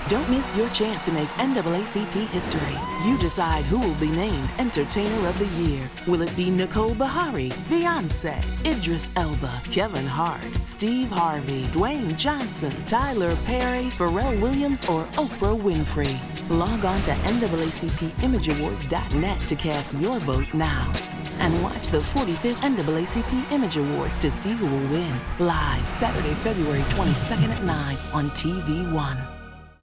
Don't miss your chance to make NAACP history. You decide who will be named Entertainer of the Year. Will it be Nicole Beharie, Beyonce, Idris Elba, Kevin Hart, Steve Harvey, Dwayne Johnson, Tyler Perry, Pharrell Williams, or Oprah Winfrey? Log on to NAACPImageAwards.net to cast your vote now. And watch the 45th NAACP Image Awards to see who will win. Live Saturday, February 22nd at 9 on TV1.